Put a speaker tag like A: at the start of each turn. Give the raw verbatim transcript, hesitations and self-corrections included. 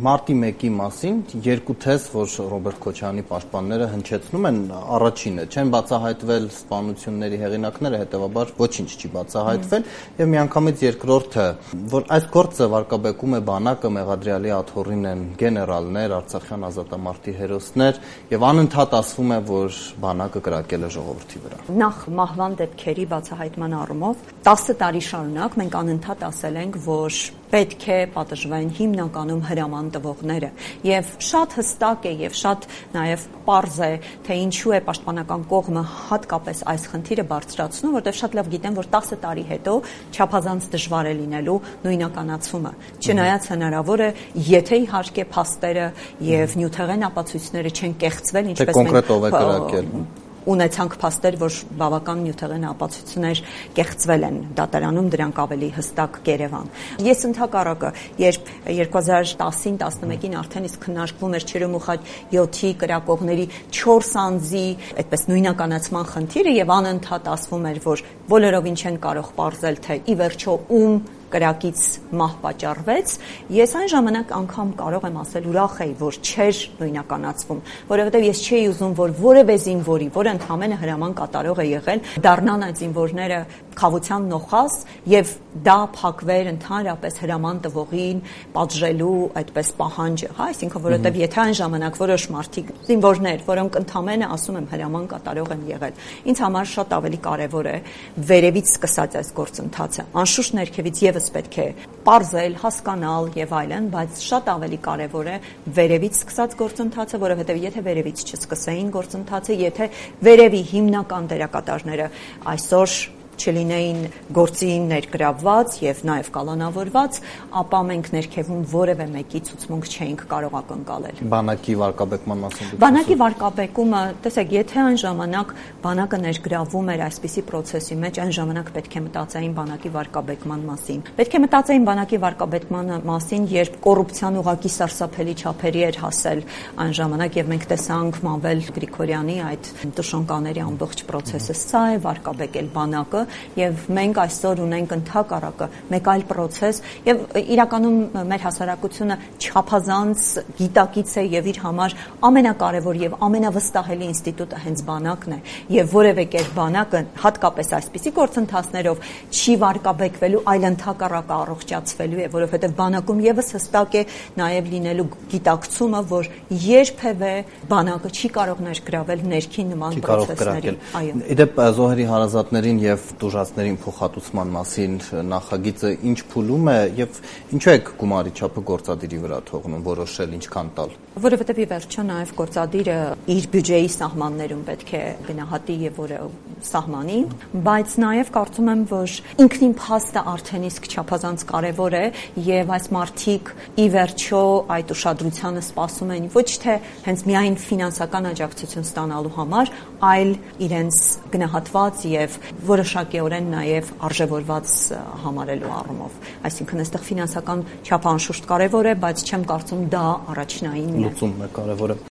A: Մարտի մեկի մասին երկու թեզ, որ Ռոբերտ Քոչարյանի պաշտպանները հնչեցնում են, առաջինը չեն բացահայտվել սպանությունների հեղինակները, հետևաբար ոչինչ չի բացահայտվել, եւ միանգամից երկրորդը, որ այս գործը վարկաբեկում է բանակը, մեղադրյալի աթոռին են գեներալներ, Արցախյան ազատամարտի հերոսներ, եւ անընդհատ ասվում է, որ բանակը կրակել է ժողովրդի վրա։
B: Նախ մահվան դեպքերի բացահայտման առումով տասը տարի շարունակ մենք անընդհատ ասել ենք, որ պետք է պատժվեն հիմնականում հրաման տվողները, եւ շատ հստակ է եւ շատ նաեւ պարզ է, թե ինչու է պաշտպանական կողմը հատկապես այս խնդիրը բարձրացնում, որտեղ շատ լավ գիտեն, որ տասը տարի հետո չափազանց դժվար է լինելու նույնականացումը, չնայած հնարավոր է, եթե իհարկե փաստերը եւ նյութեղեն ապացույցները չեն կեղծվել, ինչպես
A: մենք
B: ունեցանք փաստեր, որ բավական նյութեղեն ապացույցներ կեղծվել են դատարանում, դրանք ավելի հստակ կերևան։ Ես ընդհակառակը, երբ երկու հազար տասին տասնմեկին արդեն իսկ քննարկվում էր Չերեմուխայ յոթի կրակողների չորս անձի այդպես նույնականացման խնդիրը եւ անընդհատ ասվում էր, որ բոլորովին չեն կարող պարզել, թե ի վերջո ում կրակից մահ պատճառվեց, ես այն ժամանակ անգամ կարող եմ ասել ուրախ էի, որ չէր նույնականացվում, որովհետև ես չէի ուզում, որ որևէ զինվորի, որը ընդհանրապես հրաման կատարող է եղել, դառնան այդ զինվորները խավության նոխազ եւ դա փակվեր ընդհանրապես հրաման տվողին պատժելու այդպես պահանջը, հա, այսինքն որովհետև եթե այն ժամանակ որոշ մարդիկ զինվորներ, որոնք ընդհանրապես ասում եմ հրաման կատարող են եղել, ինձ համար շատ ավելի կարեւոր է վերևից սկսած այս գործընթացը, անշուշտ ներքևից եւս պետք է պարզել, հասկանալ եւ այլն, բայց շատ ավելի կարեւոր է վերևից սկսած գործընթացը, որովհետեւ եթե վերևից չսկսեին գործընթացը, եթե վերևի հիմնական դերակատարները այսօր չլինեին գործի ներգրավված եւ նաեւ կալանավորված, ապա մենք ներքևում որևէ մեկի ցուցմունք չէինք կարող ակնկալել։
A: Բանակի վարկաբեկման մասին։
B: Բանակի վարկաբեկումը, տեսեք, եթե այն ժամանակ բանակը ներգրավում էր այսպիսի process-ի մեջ, այն ժամանակ պետք է մտածեին բանակի վարկաբեկման մասին։ Պետք է մտածեին բանակի վարկաբեկման մասին, երբ կոռուպցիան ուղղակի սարսափելի չափերի էր հասել այն ժամանակ եւ մենք տեսանք Մանվել Գրիգորյանի այդ տուշոնկաների ամբողջ process-ը, սա է վարկաբեկել բանակը եւ մենք այսօր ունենք ընդհակառակը մեկ այլ process եւ իրականում մեր հասարակությունը չափազանց գիտակից է եւ իր համար ամենակարևոր եւ ամենավստահելի ինստիտուտը հենց բանակն է եւ որևէ կերպ բանակը հատկապես այսպիսի գործընթացներով չի վարկաբեկվելու, այլ ընդհակառակը առողջացվելու է, որովհետեւ բանակում եւս հստակ է նաեւ լինելու գիտակցումը, որ երբևէ բանակը չի կարող ներգրավել ներքին նման process-ների։
A: Այո։ Իդեպ զոհերի հարազատներին եւ տուժածներին փոխհատուցման մասին նախագիծը ինչ փուլում է եւ ինչու է գումարի չափը գործադիրի վրա թողնում որոշել ինչքան տալ։
B: Որովհետեւ ի վերջո նաեւ գործադիրը իր բյուջեի սահմաններում պետք է գնահատի եւ որը սահմանի, բայց նաեւ կարծում եմ, որ ինքնին փաստը արդեն իսկ չափազանց կարեւոր է եւ այս մարդիկ ի վերջո այդ ուշադրությանը սպասում են ոչ թե հենց միայն ֆինանսական աջակցություն ստանալու համար, այլ իրենց գնահատված եւ որոշակիորեն նաեւ արժևորված համարելու առումով։ Այսինքն այստեղ ֆինանսական չափը անշուշտ կարեւոր է, բայց չեմ կարծում դա առաջնային
A: լուծումն է կարևորը։